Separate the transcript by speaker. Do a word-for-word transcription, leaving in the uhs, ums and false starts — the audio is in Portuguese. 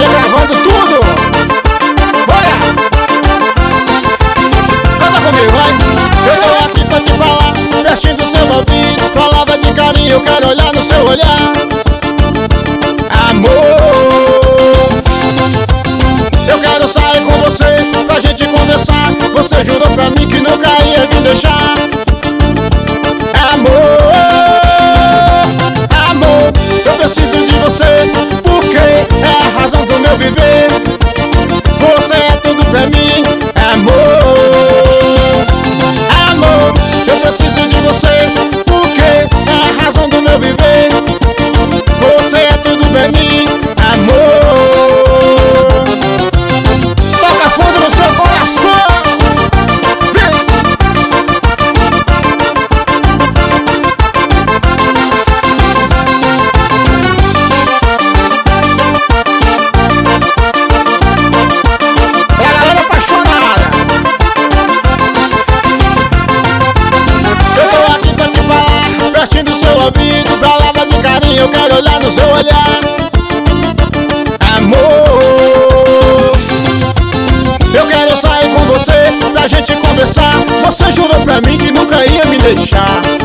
Speaker 1: G gravando tudo. Bora! Canta comigo, vai. Eu tô aqui pra te falar, pertinho do seu ouvido, palavra de carinho, eu quero olhar no seu olhar. Amor, eu quero sair com você, pra gente conversar. Você jurou pra mim que nunca ia me deixar. Amor, amor, eu preciso de você, porque é a razão do meu viver. Você é tudo pra mim. Amor, amor, eu preciso de você, porque é a razão do meu viver. Você é tudo pra mim. Amor, toca fundo no seu coração. É a galera apaixonada. Eu tô aqui pra te falar, pertinho do seu ouvido, palavra de carinho, eu quero olhar no seu olhar. Amor, eu quero sair com você, pra gente conversar. Você jurou pra mim que nunca ia me deixar.